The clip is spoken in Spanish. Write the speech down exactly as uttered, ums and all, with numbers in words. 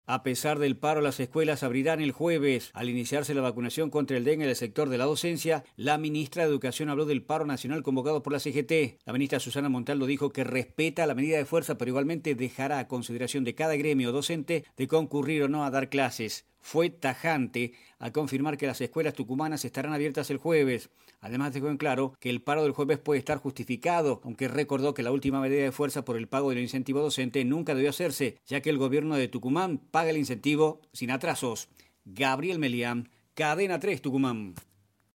A pesar del paro, las escuelas abrirán el jueves. Al iniciarse la vacunación contra el dengue en el sector de la docencia, la ministra de Educación habló del paro nacional convocado por la C G T. La ministra Susana Montalvo dijo que respeta la medida de fuerza, pero igualmente dejará a consideración de cada gremio docente de concurrir o no a dar clases. Fue tajante a confirmar que las escuelas tucumanas estarán abiertas el jueves. Además dejó en claro que el paro del jueves puede estar justificado, aunque recordó que la última medida de fuerza por el pago del incentivo docente nunca debió hacerse, ya que el gobierno de Tucumán paga el incentivo sin atrasos. Gabriel Melián, Cadena tres Tucumán.